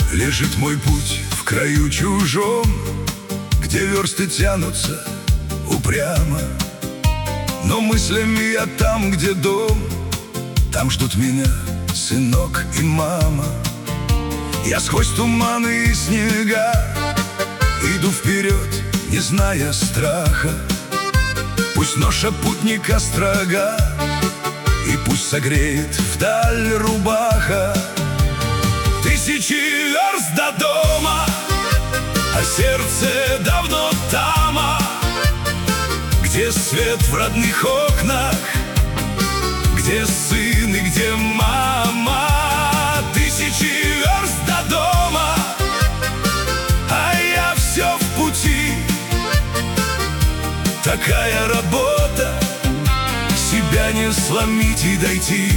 Лежит мой путь в краю чужом, где версты тянутся упрямо. Но мыслями я там, где дом, там ждут меня сынок и мама. Я сквозь туманы и снега иду вперед, не зная страха. Пусть ноша путника строга, и пусть согреет вдаль рубаха. Тысячи верст до дома, а сердце давно тама, где свет в родных окнах, где сын и где мама. Тысячи верст до дома, а я все в пути. Такая работа, себя не сломить и дойти.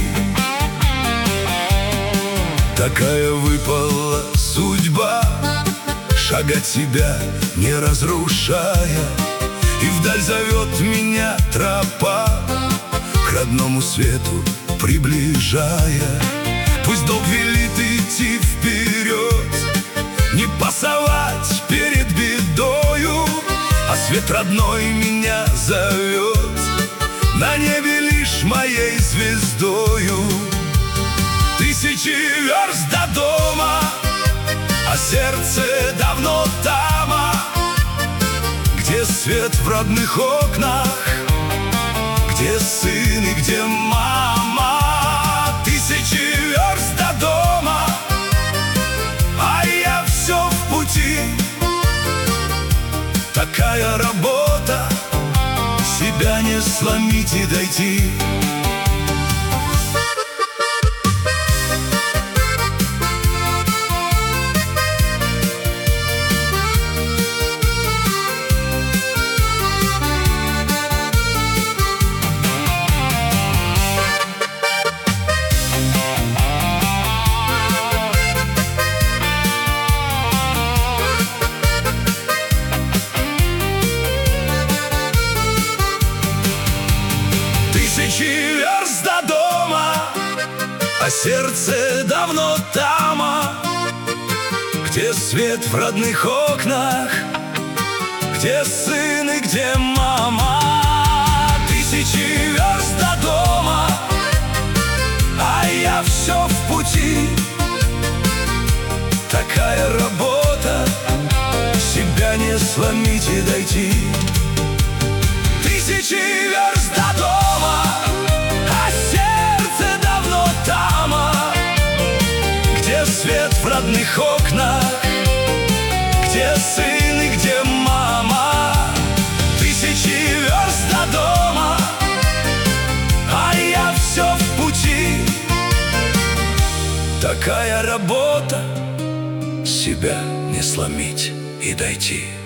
Такая выпала судьба, шагать себя не разрушая. И вдаль зовет меня тропа, к родному свету приближая. Пусть долг велит идти вперед, не пасовать перед бедою, а свет родной меня зовет, на небе лишь моей звездою. Тысячи верст до дома, а сердце давно тама, где свет в родных окнах, где сын и где мама. Тысячи верст до дома, а я все в пути. Такая работа, себя не сломить и дойти. Тысячи верст до дома, а сердце давно тама, где свет в родных окнах, где сын и где мама. Тысячи верст до дома, а я все в пути. Такая работа, себя не сломить и дойти. Тысячи верст до дома, а сердце давно тама, где свет в родных окнах, где сын и где мама. Тысячи верст до дома, а я все в пути. Такая работа, себя не сломить и дойти.